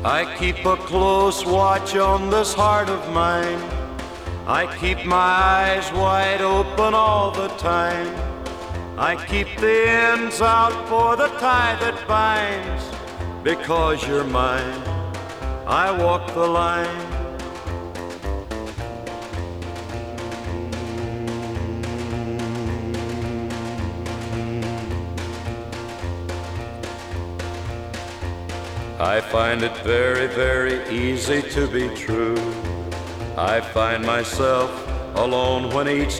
I keep a close watch on this heart of mine. I keep my eyes wide open all the time. I keep the ends out for the tie that binds. Because you're mine, I walk the line. I find it very, very easy to be true. I find myself alone when each